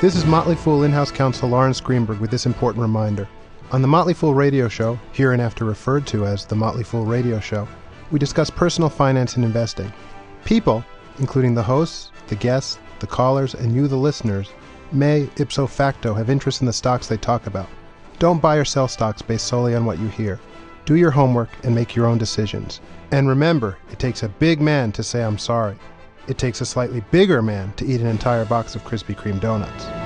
This is Motley Fool in-house counsel Lawrence Greenberg with this important reminder. On the Motley Fool Radio Show, hereinafter referred to as the Motley Fool Radio Show, we discuss personal finance and investing. People, including the hosts, the guests, the callers, and you, the listeners, may, ipso facto, have interest in the stocks they talk about. Don't buy or sell stocks based solely on what you hear. Do your homework and make your own decisions. And remember, it takes a big man to say I'm sorry. It takes a slightly bigger man to eat an entire box of Krispy Kreme donuts.